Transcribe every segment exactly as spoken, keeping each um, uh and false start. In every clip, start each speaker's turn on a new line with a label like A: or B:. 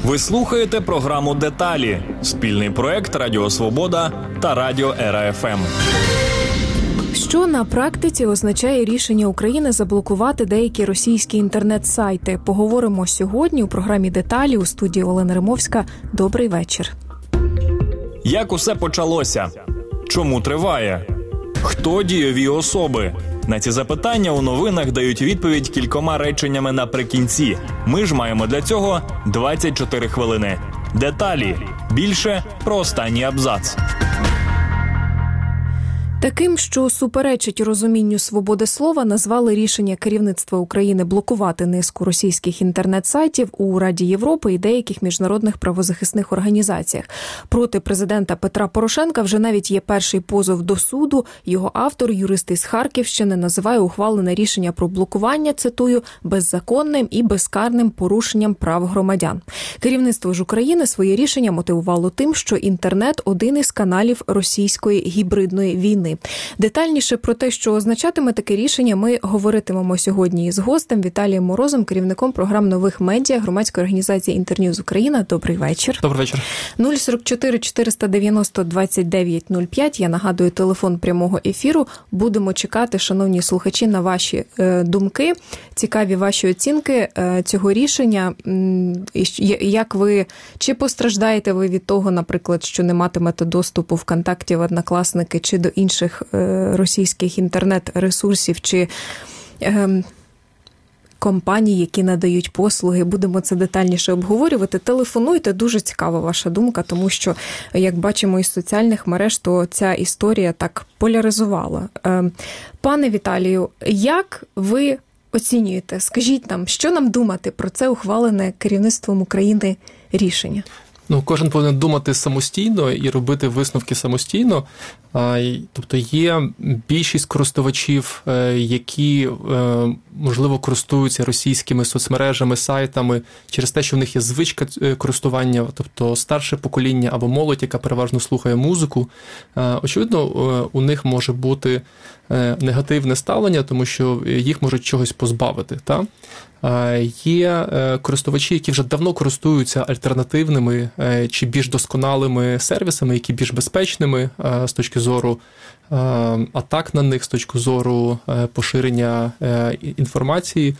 A: Ви слухаєте програму «Деталі» – спільний проект Радіо Свобода та Радіо Ера Еф Ем.
B: Що на практиці означає рішення України заблокувати деякі російські інтернет-сайти? Поговоримо сьогодні у програмі «Деталі» у студії Олена Римовська. Добрий вечір.
A: Як усе почалося? Чому триває? Хто дієві особи? На ці запитання у новинах дають відповідь кількома реченнями наприкінці. Ми ж маємо для цього двадцять чотири хвилини. Деталі. Більше про останній абзац.
B: Таким, що суперечить розумінню свободи слова, назвали рішення керівництва України блокувати низку російських інтернет-сайтів у Раді Європи і деяких міжнародних правозахисних організаціях. Проти президента Петра Порошенка вже навіть є перший позов до суду. Його автор, юрист із Харківщини, називає ухвалене рішення про блокування, цитую, беззаконним і безкарним порушенням прав громадян. Керівництво ж України своє рішення мотивувало тим, що інтернет – один із каналів російської гібридної війни. Детальніше про те, що означатиме таке рішення, ми говоритимемо сьогодні із гостем Віталієм Морозом, керівником програм нових медіа громадської організації «Інтерньюз Україна». Добрий вечір.
C: Добрий вечір.
B: нуль сорок чотири чотириста дев'яносто двадцять дев'ять нуль п'ять. Я нагадую, телефон прямого ефіру. Будемо чекати, шановні слухачі, на ваші е, думки, цікаві ваші оцінки е, цього рішення. Як ви, чи постраждаєте ви від того, наприклад, що не матимете доступу ВКонтакті, в Однокласники чи до інших російських інтернет-ресурсів чи е, компаній, які надають послуги. Будемо це детальніше обговорювати. Телефонуйте, дуже цікава ваша думка, тому що, як бачимо із соціальних мереж, то ця історія так поляризувала. Е, пане Віталію, як ви оцінюєте? Скажіть нам, що нам думати про це ухвалене керівництвом України рішення?
C: Ну, кожен повинен думати самостійно і робити висновки самостійно. Тобто є більшість користувачів, які, можливо, користуються російськими соцмережами, сайтами через те, що в них є звичка користування, тобто старше покоління або молодь, яка переважно слухає музику. Очевидно, у них може бути негативне ставлення, тому що їх можуть чогось позбавити. Та? Є користувачі, які вже давно користуються альтернативними чи більш досконалими сервісами, які більш безпечними з точки зору атак на них, з точки зору поширення інформації.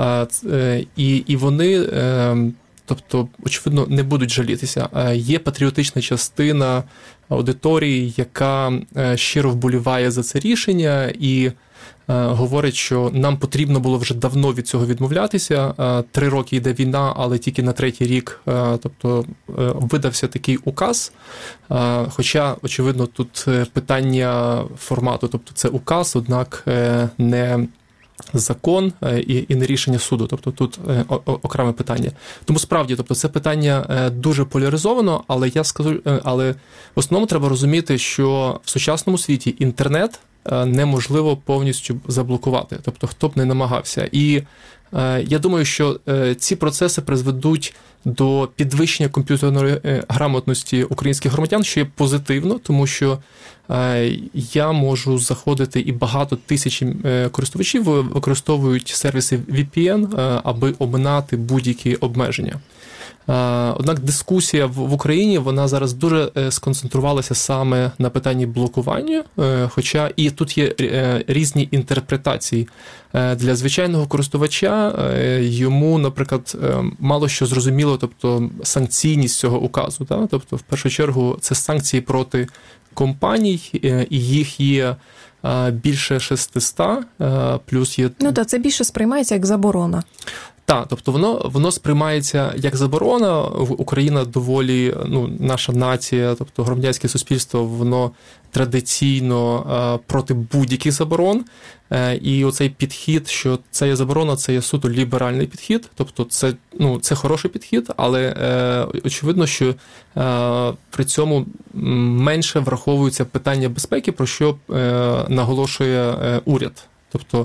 C: І, і вони, тобто, очевидно, не будуть жалітися. Є патріотична частина аудиторії, яка щиро вболіває за це рішення і говорить, що нам потрібно було вже давно від цього відмовлятися. Три роки йде війна, але тільки на третій рік, тобто, видався такий указ. Хоча, очевидно, тут питання формату, тобто це указ, однак не закон і, і не рішення суду. Тобто тут окреме питання. Тому справді, тобто це питання дуже поляризовано, але я скажу, але в основному треба розуміти, що в сучасному світі інтернет неможливо повністю заблокувати, тобто хто б не намагався. І е, я думаю, що е, ці процеси призведуть до підвищення комп'ютерної е, грамотності українських громадян, що є позитивно, тому що е, я можу заходити, і багато тисяч е, користувачів використовують сервіси ві пі ен, е, аби оминати будь-які обмеження. Однак дискусія в Україні, вона зараз дуже сконцентрувалася саме на питанні блокування, хоча і тут є різні інтерпретації. Для звичайного користувача йому, наприклад, мало що зрозуміло, тобто санкційність цього указу. Так? Тобто, в першу чергу, це санкції проти компаній, і їх є більше шестисот, плюс є...
B: Ну так, це більше сприймається як заборона.
C: Так, тобто воно, воно сприймається як заборона. Україна доволі, ну, наша нація, тобто громадянське суспільство, воно традиційно е, проти будь-яких заборон. Е, і оцей підхід, що це є заборона, це є суто ліберальний підхід. Тобто це, ну, це хороший підхід, але е, очевидно, що е, при цьому менше враховуються питання безпеки, про що е, наголошує е, уряд. Тобто,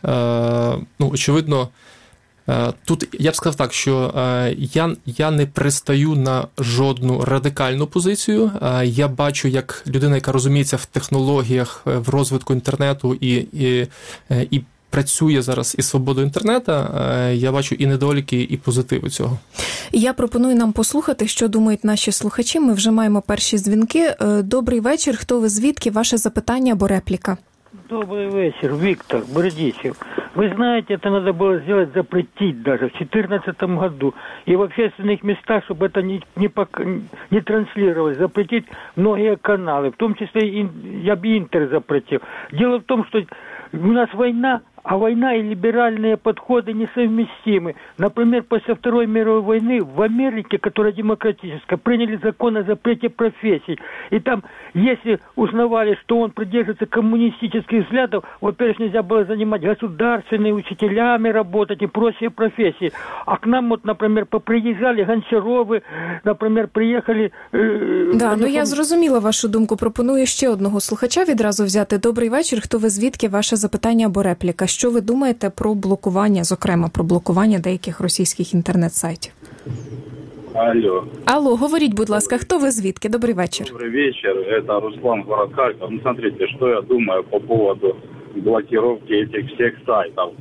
C: е, ну, очевидно, тут я б сказав так, що я, я не пристаю на жодну радикальну позицію. Я бачу, як людина, яка розуміється в технологіях, в розвитку інтернету і, і, і працює зараз із свободою інтернету, я бачу і недоліки, і позитиви цього.
B: Я пропоную нам послухати, що думають наші слухачі. Ми вже маємо перші дзвінки. Добрий вечір. Хто ви, звідки? Ваше запитання або репліка?
D: Добрый вечер, Виктор Бердичев. Вы знаете, это надо было сделать, запретить даже в две тысячи четырнадцатом году. И в общественных местах, чтобы это не, не, пок... не транслировалось, запретить многие каналы, в том числе и, я бы Интер запретил. Дело в том, что у нас война, а война и либеральные подходы несовместимы. Например, после Второй мировой войны в Америке, которая демократическая, приняли закон о запрете профессий. И там, если узнавали, что он придерживается коммунистических взглядов, во-первых, нельзя было занимать государственными учителями, работать и прочие профессии. А к нам, вот, например, поприїжджали Гончаровы, например, приїхали... Э,
B: да, ну я зрозуміла вашу думку. Пропоную ще одного слухача відразу взяти. Добрий вечір. Хто ви, звідки? Ваше запитання або репліка. Що ви думаєте про блокування, зокрема, про блокування деяких російських інтернет-сайтів?
E: Алло.
B: Алло, говоріть, будь ласка, хто ви, звідки? Добрий вечір.
E: Добрый вечер, это Руслан, город Харьков. Ну, смотрите, что я думаю по поводу блокировки этих всех сайтов.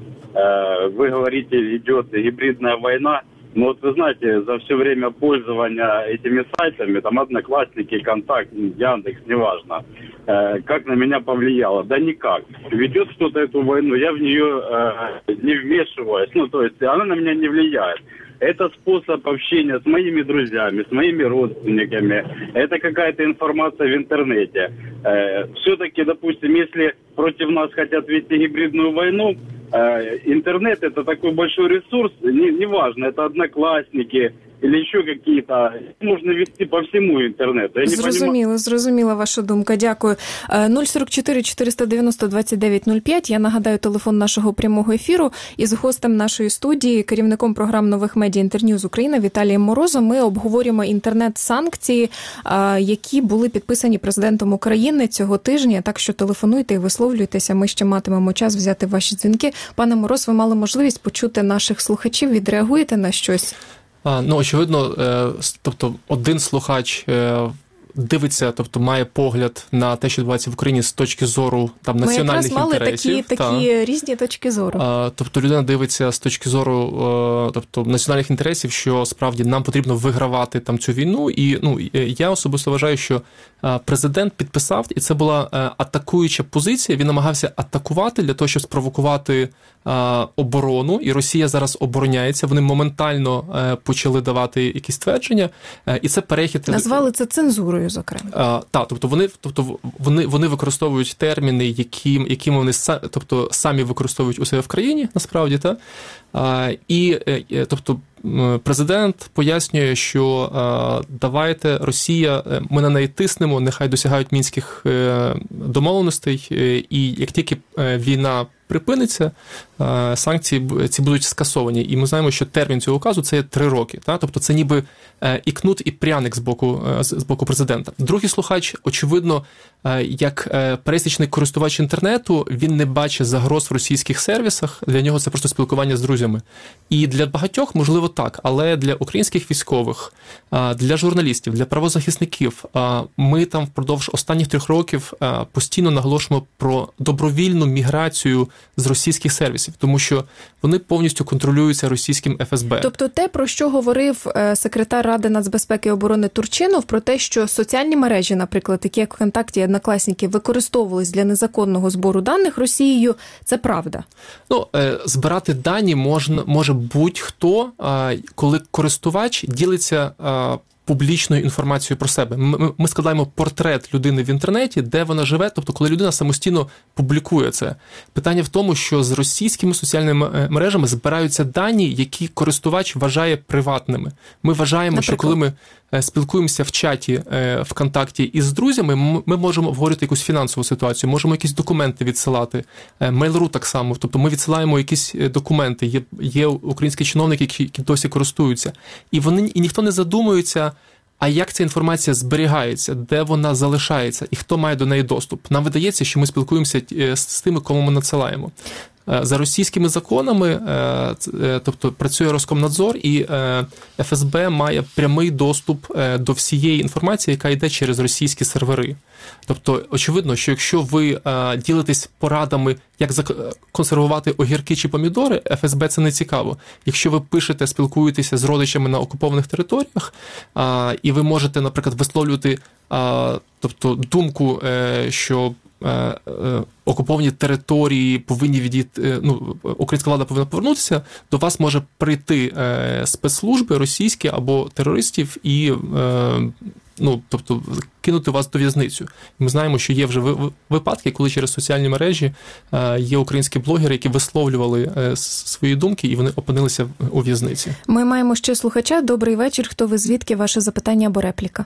E: Вы говорите, идет гибридная война, но вот вы знаете, за все время пользования этими сайтами, там Одноклассники, Контакт, Яндекс, неважно, как на меня повлияло? Да никак. Ведет кто-то эту войну, я в нее не вмешиваюсь, ну то есть она на меня не влияет. Это способ общения с моими друзьями, с моими родственниками. Это какая-то информация в интернете. Все-таки, допустим, если против нас хотят вести гибридную войну, интернет это такой большой ресурс, неважно, не это Одноклассники или еще какие-то, можно вести по всему интернету. Я
B: зрозуміло,
E: не понимаю...
B: зрозуміла ваша думка, дякую. нуль сорок чотири чотириста дев'яносто двадцять дев'ять нуль п'ять, я нагадаю телефон нашого прямого ефіру, і з гостем нашої студії, керівником програм нових медіа Інтерньюз Україна Віталієм Морозом ми обговорюємо інтернет-санкції, які були підписані президентом України цього тижня, так що телефонуйте і висловлюйтеся, ми ще матимемо час взяти ваші дзвінки. Пане Мороз, ви мали можливість почути наших слухачів, відреагуєте на щось?
C: А, ну, очевидно, тобто один слухач дивиться, тобто має погляд на те, що відбувається в Україні з точки зору там національних інтересів.
B: Ми якраз мали такі, такі
C: та.
B: різні точки зору.
C: А, тобто людина дивиться з точки зору тобто, національних інтересів, що справді нам потрібно вигравати там цю війну. І ну, я особисто вважаю, що президент підписав, і це була атакуюча позиція, він намагався атакувати для того, щоб спровокувати оборону, і Росія зараз обороняється, вони моментально почали давати якісь твердження, і це перехід...
B: Назвали це цензурою, зокрема.
C: А, так, тобто вони, тобто вони, вони використовують терміни, які, якими вони тобто, самі використовують у себе в країні, насправді, так? А, і, тобто, президент пояснює, що а, давайте, Росія, ми на неї тиснемо, нехай досягають мінських домовленостей, і як тільки війна припиниться, санкції ці будуть скасовані. І ми знаємо, що термін цього указу – це три роки. Та? Тобто це ніби і кнут, і пряник з боку, з боку президента. Другий слухач, очевидно, як пересічний користувач інтернету, він не бачить загроз в російських сервісах, для нього це просто спілкування з друзями. І для багатьох, можливо, так, але для українських військових, для журналістів, для правозахисників, ми там впродовж останніх трьох років постійно наголошуємо про добровільну міграцію з російських сервісів, тому що вони повністю контролюються російським еф ес бе.
B: Тобто те, про що говорив секретар Ради нацбезпеки і оборони Турчинов, про те, що соціальні мережі, наприклад, такі як ВКонтакті і Одноклассники, використовувались для незаконного збору даних Росією, це правда? Ну,
C: збирати дані можна, може будь-хто, коли користувач ділиться публічною інформацією про себе. Ми, ми складаємо портрет людини в інтернеті, де вона живе, тобто коли людина самостійно публікує це. Питання в тому, що з російськими соціальними мережами збираються дані, які користувач вважає приватними. Ми вважаємо, Наприклад? що коли ми спілкуємося в чаті ВКонтакті із друзями, ми можемо обговорити якусь фінансову ситуацію, можемо якісь документи відсилати. Mail.ru так само, тобто ми відсилаємо якісь документи, є, є українські чиновники, які, які досі користуються. І вони і ніхто не задумується, а як ця інформація зберігається, де вона залишається і хто має до неї доступ. Нам видається, що ми спілкуємося з тими, кому ми надсилаємо. За російськими законами, тобто працює Роскомнадзор, і еф ес бе має прямий доступ до всієї інформації, яка йде через російські сервери. Тобто, очевидно, що якщо ви ділитесь порадами, як законсервувати огірки чи помідори, еф ес бе це не цікаво. Якщо ви пишете, спілкуєтеся з родичами на окупованих територіях, і ви можете, наприклад, висловлювати тобто, думку, що окуповані території повинні відійти, ну, українська влада повинна повернутися, до вас може прийти спецслужби російські або терористів і, ну, тобто, кинути вас до в'язницю. Ми знаємо, що є вже випадки, коли через соціальні мережі є українські блогери, які висловлювали свої думки, і вони опинилися у в'язниці.
B: Ми маємо ще слухача. Добрий вечір. Хто ви, звідки? Ваше запитання або репліка?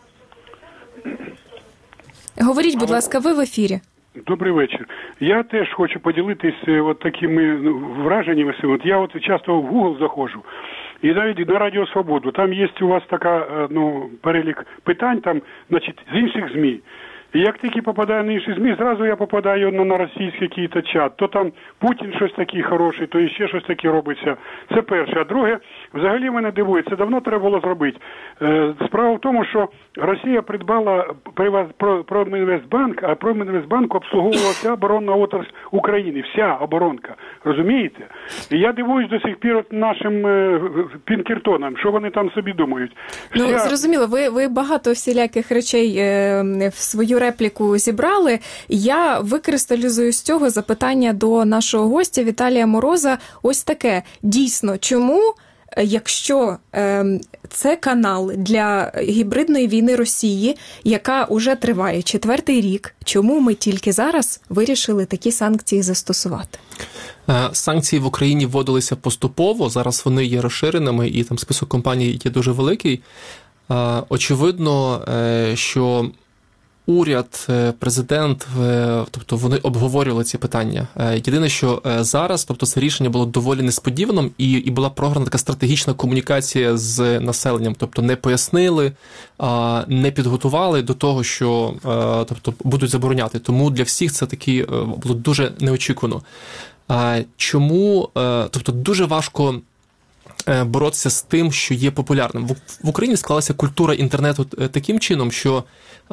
B: Говоріть, будь ласка, ви в ефірі.
F: Добрий вечір. Я теж хочу поділитись от такими враженнями. От я от часто в Google заходжу, і навіть на Радіо Свободу. Там є у вас така, ну, перелік питань, там, значить, з інших ЗМІ. І як тільки попадаю на інші ЗМІ, зразу я попадаю на, на російський якийсь чат. То там Путін щось такий хороший, то ще щось таке робиться. Це перше. А друге, взагалі мене дивує, це давно треба було зробити. Е, справа в тому, що Росія придбала Промінвестбанк, а Промінвестбанк обслуговувала вся оборонна отрасль України, вся оборонка. Розумієте? І я дивуюсь до сих пір нашим е, Пінкертонам, що вони там собі думають. Вся...
B: Ну, зрозуміло, ви, ви багато всіляких речей е, в свою репліку зібрали. Я викристалізую з цього запитання до нашого гостя Віталія Мороза. Ось таке. Дійсно, чому, якщо е, це канал для гібридної війни Росії, яка уже триває четвертий рік, чому ми тільки зараз вирішили такі санкції застосувати?
C: Санкції в Україні вводилися поступово, зараз вони є розширеними, і там список компаній є дуже великий. Очевидно, що уряд, президент, тобто вони обговорювали ці питання. Єдине, що зараз, тобто це рішення було доволі несподіваним, і, і була програна така стратегічна комунікація з населенням, тобто не пояснили, не підготували до того, що тобто, будуть забороняти. Тому для всіх це таки було дуже неочікувано. Чому, тобто дуже важко боротися з тим, що є популярним. В Україні склалася культура інтернету таким чином, що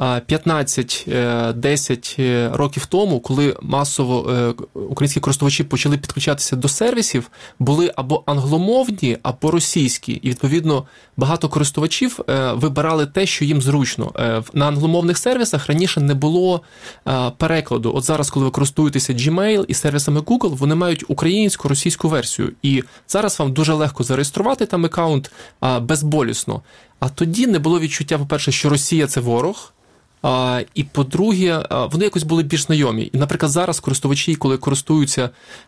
C: п'ятнадцять-десять років тому, коли масово українські користувачі почали підключатися до сервісів, були або англомовні, або російські. І, відповідно, багато користувачів вибирали те, що їм зручно. На англомовних сервісах раніше не було перекладу. От зараз, коли ви користуєтеся Gmail і сервісами Google, вони мають українську, російську версію. І зараз вам дуже легко зареєструвати там аккаунт безболісно. А тоді не було відчуття, по-перше, що Росія – це ворог, А, і, по-друге, вони якось були більш знайомі. І, наприклад, зараз користувачі, коли користуються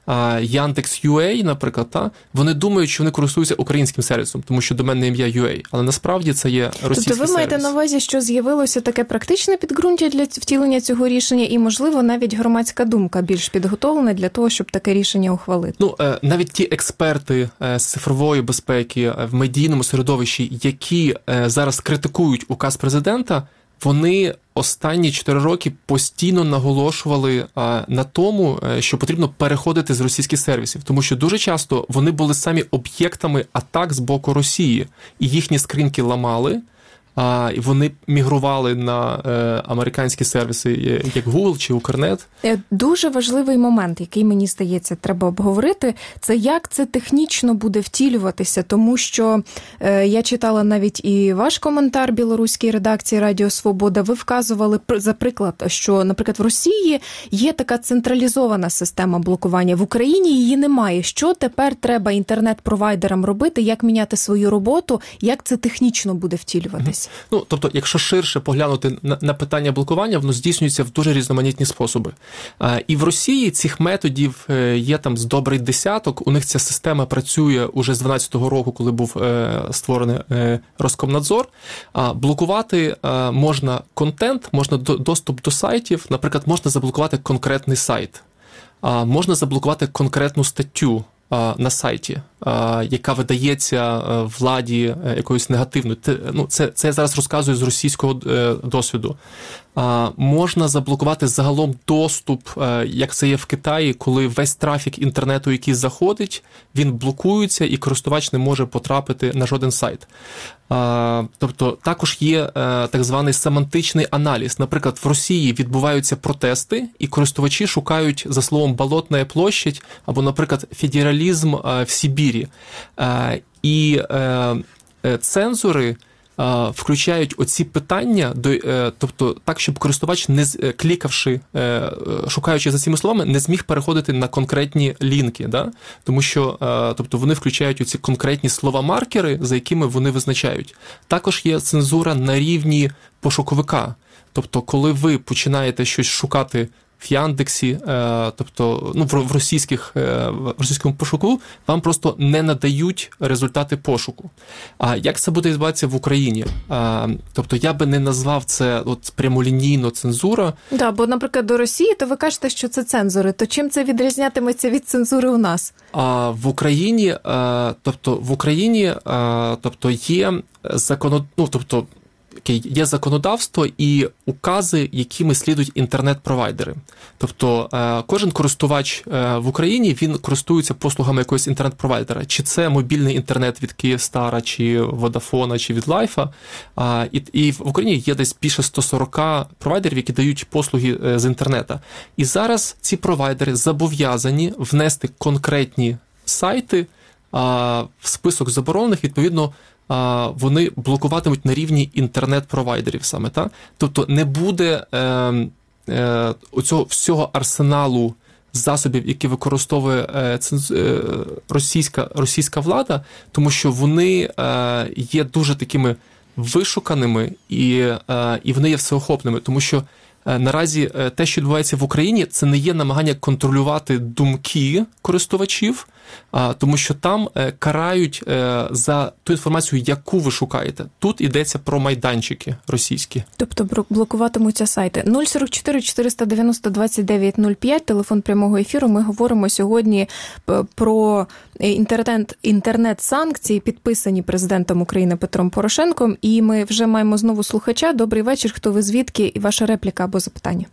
C: Яндекс.ю.А, наприклад, та, вони думають, що вони користуються українським сервісом, тому що доменне ім'я ю ей, але насправді це є російський сервіс.
B: Тобто ви маєте на увазі, що з'явилося таке практичне підґрунтя для втілення цього рішення і, можливо, навіть громадська думка більш підготовлена для того, щоб таке рішення ухвалити?
C: Ну, навіть ті експерти з цифрової безпеки в медійному середовищі, які зараз критикують указ президента, вони останні чотири роки постійно наголошували а, на тому, що потрібно переходити з російських сервісів, тому що дуже часто вони були самі об'єктами атак з боку Росії, і їхні скриньки ламали, а, і вони мігрували на е, американські сервіси, як Google чи Укрнет.
B: Дуже важливий момент, який, мені здається, треба обговорити, це як це технічно буде втілюватися, тому що е, я читала навіть і ваш коментар білоруській редакції Радіо Свобода. Ви вказували, за приклад, що, наприклад, в Росії є така централізована система блокування. В Україні її немає. Що тепер треба інтернет-провайдерам робити, як міняти свою роботу, як це технічно буде втілюватися?
C: Ну, тобто, якщо ширше поглянути на, на питання блокування, воно здійснюється в дуже різноманітні способи. А, і в Росії цих методів є там з добрий десяток. У них ця система працює уже з дванадцятого року, коли був е, створений е, Роскомнадзор. А, блокувати е, можна контент, можна до, доступ до сайтів. Наприклад, можна заблокувати конкретний сайт. А, можна заблокувати конкретну статтю на сайті. яка видається владі якоюсь негативною. Ну, це, це я зараз розказую з російського досвіду. Можна заблокувати загалом доступ, як це є в Китаї, коли весь трафік інтернету, який заходить, він блокується і користувач не може потрапити на жоден сайт. Тобто також є так званий семантичний аналіз. Наприклад, в Росії відбуваються протести, і користувачі шукають за словом «болотна площадь» або, наприклад, «федералізм в Сибірі». І цензори включають оці питання, тобто так, щоб користувач, не клікавши, шукаючи за цими словами, не зміг переходити на конкретні лінки, да? Тому що тобто вони включають оці конкретні слова-маркери, за якими вони визначають. Також є цензура на рівні пошуковика. Тобто, коли ви починаєте щось шукати в Яндексі, тобто ну, в російських, в російському пошуку, вам просто не надають результати пошуку. А як це буде відбуватися в Україні? Тобто я би не назвав це от прямолінійно цензура.
B: Так, да, бо, наприклад, до Росії, то ви кажете, що це цензори. То чим це відрізнятиметься від цензури у нас?
C: А в Україні, тобто в Україні, тобто є закон, ну, тобто є законодавство і укази, якими слідують інтернет-провайдери. Тобто кожен користувач в Україні, він користується послугами якогось інтернет-провайдера. Чи це мобільний інтернет від Київстара, чи Водафона, чи від Лайфа. І, і в Україні є десь більше сто сорок провайдерів, які дають послуги з інтернету. І зараз ці провайдери зобов'язані внести конкретні сайти в список заборонених, відповідно, вони блокуватимуть на рівні інтернет-провайдерів саме, так? Тобто не буде е, е, оцього всього арсеналу засобів, які використовує е, е, російська, російська влада, тому що вони е, є дуже такими вишуканими і, е, і вони є всеохопними, тому що е, наразі е, те, що відбувається в Україні, це не є намагання контролювати думки користувачів, тому що там карають за ту інформацію, яку ви шукаєте. Тут йдеться про майданчики російські.
B: Тобто блокуватимуться сайти. нуль сорок чотири чотириста дев'яносто двадцять дев'ять нуль п'ять, телефон прямого ефіру. Ми говоримо сьогодні про інтернет, інтернет-санкції, підписані президентом України Петром Порошенком. І ми вже маємо знову слухача. Добрий вечір. Хто ви, звідки? І ваша репліка або запитання.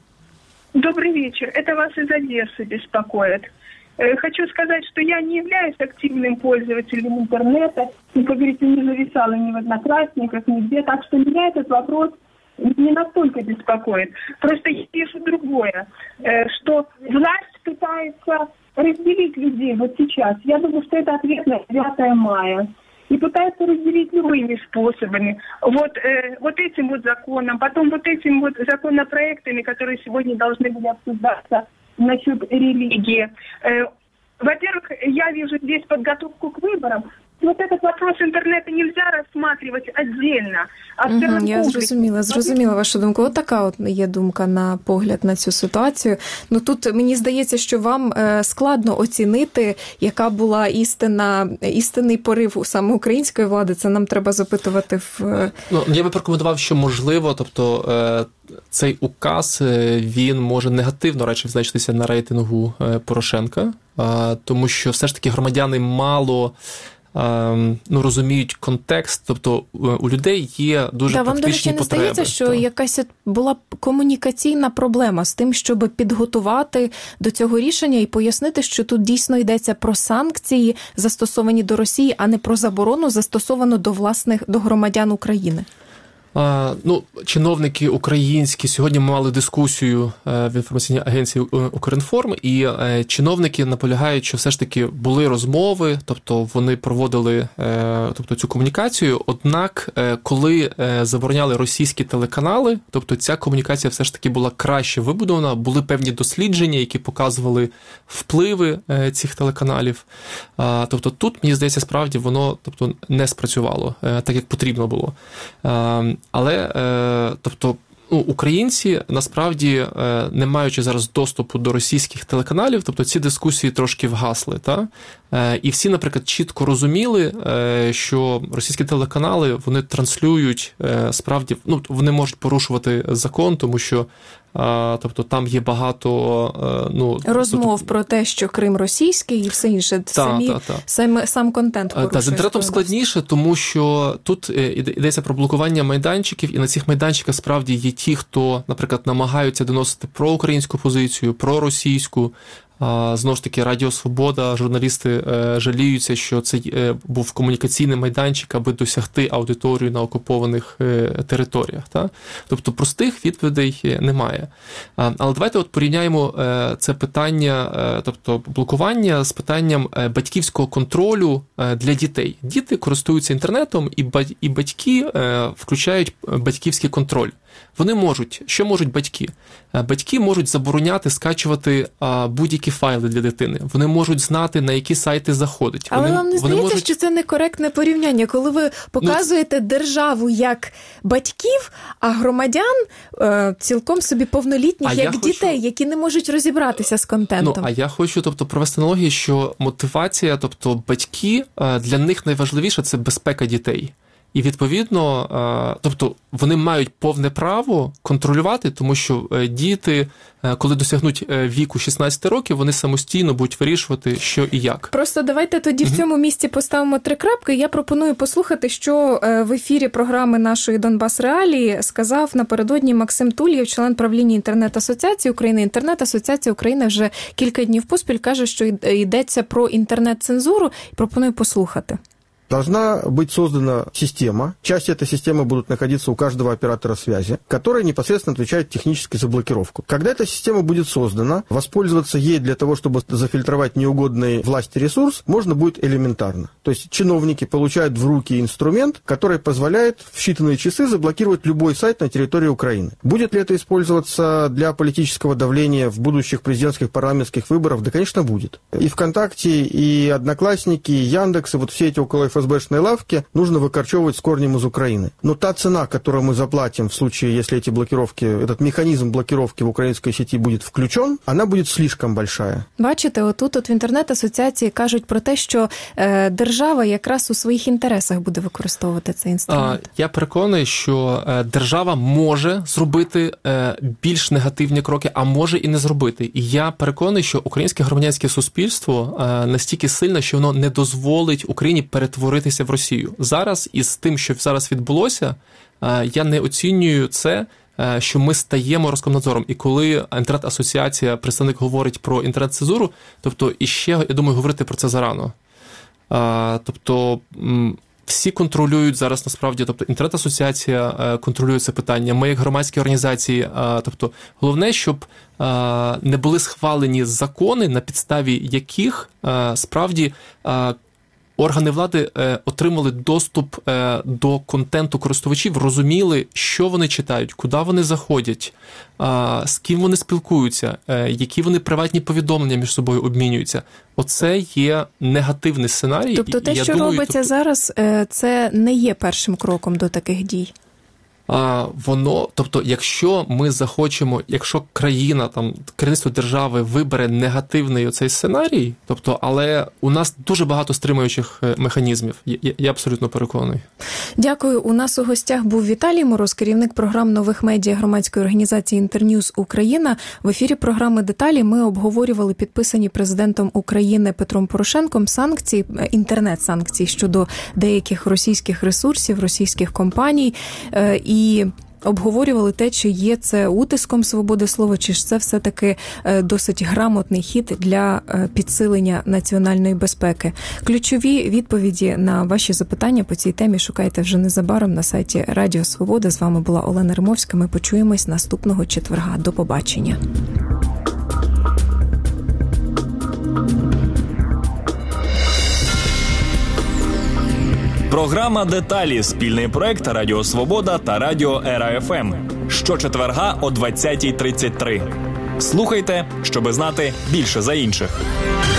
G: Добрый вечер. Это вас из Одессы беспокоит. Хочу сказать, что я не являюсь активным пользователем интернета, не поверите, не зависала ни в Одноклассниках, нигде, так что меня этот вопрос не настолько беспокоит. Просто я вижу другое, что власть пытается разделить людей вот сейчас. Я думаю, что это ответ на девятое мая. И пытается разделить любыми способами. Вот, э, вот этим вот законом, потом вот этим вот законопроектами, которые сегодня должны были обсуждаться насчет религии. Э, во-первых, я вижу здесь подготовку к выборам. Вот этот вопрос интернета нельзя рассматривать отдельно. А
B: угу, я зрозуміла, зрозуміла вашу думку. От така от є думка на погляд на цю ситуацію. Ну тут мені здається, що вам складно оцінити, яка була істина, істинний порив у саме української влади. Це нам треба запитувати в...
C: Ну, я би порекомендував, що можливо, тобто цей указ, він може негативно радше значитися на рейтингу Порошенка, тому що все ж таки громадяни мало ну, розуміють контекст, тобто у людей є дуже
B: Та,
C: практичні потреби.
B: Вам, до речі, не здається, що так. якась була комунікаційна проблема з тим, щоб підготувати до цього рішення і пояснити, що тут дійсно йдеться про санкції, застосовані до Росії, а не про заборону, застосовану до власних, до громадян України?
C: А, ну, чиновники українські, сьогодні ми мали дискусію в інформаційній агенції «Укрінформ», і чиновники наполягають, що все ж таки були розмови, тобто вони проводили тобто, цю комунікацію, однак коли забороняли російські телеканали, тобто ця комунікація все ж таки була краще вибудована, були певні дослідження, які показували впливи цих телеканалів. Тобто тут, мені здається, справді воно тобто, не спрацювало так, як потрібно було. Але, тобто, ну, українці, насправді, не маючи зараз доступу до російських телеканалів, тобто ці дискусії трошки вгасли, та? І всі, наприклад, чітко розуміли, що російські телеканали, вони транслюють, справді, ну, вони можуть порушувати закон, тому що Тобто там є багато ну,
B: розмов тобто... про те, що Крим російський і все інше. Та, Самі, та, та. Сам, сам контент порушує.
C: Та, з інтернетом складніше, тому що тут йдеться про блокування майданчиків, і на цих майданчиках справді є ті, хто, наприклад, намагаються доносити про українську позицію, про російську. Знову ж таки, Радіо Свобода, журналісти жаліються, що це був комунікаційний майданчик, аби досягти аудиторію на окупованих територіях. Так? Тобто простих відповідей немає. Але давайте от порівняємо це питання, тобто блокування з питанням батьківського контролю для дітей. Діти користуються інтернетом, і батьки включають батьківський контроль. Вони можуть, що можуть батьки? Батьки можуть забороняти скачувати будь-які файли для дитини. Вони можуть знати, на які сайти заходить.
B: Але
C: вони,
B: вам не здається,
C: можуть...
B: що це некоректне порівняння, коли ви показуєте ну... державу як батьків, а громадян е, цілком собі повнолітніх, а як дітей, хочу... які не можуть розібратися з контентом.
C: Ну, а я хочу, тобто, провести аналогію, що мотивація, тобто батьки, для них найважливіше – це безпека дітей. І, відповідно, тобто вони мають повне право контролювати, тому що діти, коли досягнуть віку шістнадцять років, вони самостійно будуть вирішувати, що і як.
B: Просто давайте тоді в цьому місці поставимо три крапки. Я пропоную послухати, що в ефірі програми нашої «Донбас Реалії» сказав напередодні Максим Тульєв, член правління Інтернет-асоціації України. Інтернет-асоціація України вже кілька днів поспіль каже, що йдеться про інтернет-цензуру. Пропоную послухати.
H: Должна быть создана система, части этой системы будут находиться у каждого оператора связи, которая непосредственно отвечает технически за блокировку. Когда эта система будет создана, воспользоваться ей для того, чтобы зафильтровать неугодный власти ресурс, можно будет элементарно. То есть чиновники получают в руки инструмент, который позволяет в считанные часы заблокировать любой сайт на территории Украины. Будет ли это использоваться для политического давления в будущих президентских парламентских выборах? Да, конечно, будет. И ВКонтакте, и Одноклассники, и Яндекс, и вот все эти около эф эс бэ-шные лавки нужно выкорчевывать с корнем из Украины. Но та цена, которую мы заплатим в случае, если эти блокировки, этот механизм блокировки в українській сети буде включен, вона буде слишком большая.
B: Бачите, отут от в інтернет-асоціації кажуть про те, що е, держава якраз у своїх інтересах буде використовувати цей інструмент.
C: А, я переконаний, що е, держава може зробити е, більш негативні кроки, а може і не зробити. І я переконаний, що українське громадянське суспільство е, настільки сильне, що воно не дозволить Україні перетворитися в Росію. Зараз, із тим, що зараз відбулося, я не оцінюю це, що ми стаємо Роскомнадзором. І коли інтернет-асоціація, представник говорить про інтернет-цензуру, тобто іще, я думаю, говорити про це зарано. Тобто всі контролюють зараз насправді, тобто інтернет-асоціація контролює це питання, ми як громадські організації, тобто головне, щоб не були схвалені закони, на підставі яких справді органи влади е, отримали доступ е, до контенту користувачів, розуміли, що вони читають, куди вони заходять, е, з ким вони спілкуються, е, які вони приватні повідомлення між собою обмінюються. Оце є негативний сценарій.
B: Тобто те,
C: і, я
B: що
C: думаю,
B: робиться
C: тобто...
B: зараз, е, це не є першим кроком до таких дій?
C: А, воно, тобто, якщо ми захочемо, якщо країна, там, керівництво держави вибере негативний оцей сценарій, тобто, але у нас дуже багато стримуючих механізмів, я, я абсолютно переконаний.
B: Дякую. У нас у гостях був Віталій Мороз, керівник програм нових медіа громадської організації «Інтерньюз Україна». В ефірі програми «Деталі» ми обговорювали підписані президентом України Петром Порошенком санкції, інтернет-санкції щодо деяких російських ресурсів, російських компаній. І І обговорювали те, чи є це утиском свободи слова, чи ж це все-таки досить грамотний хід для підсилення національної безпеки. Ключові відповіді на ваші запитання по цій темі шукайте вже незабаром на сайті Радіо Свобода. З вами була Олена Римовська. Ми почуємось наступного четверга. До побачення.
A: Програма «Деталі» – спільний проект Радіо Свобода та Радіо Ера еф ем. Щочетверга о двадцятій тридцять три. Слухайте, щоби знати більше за інших.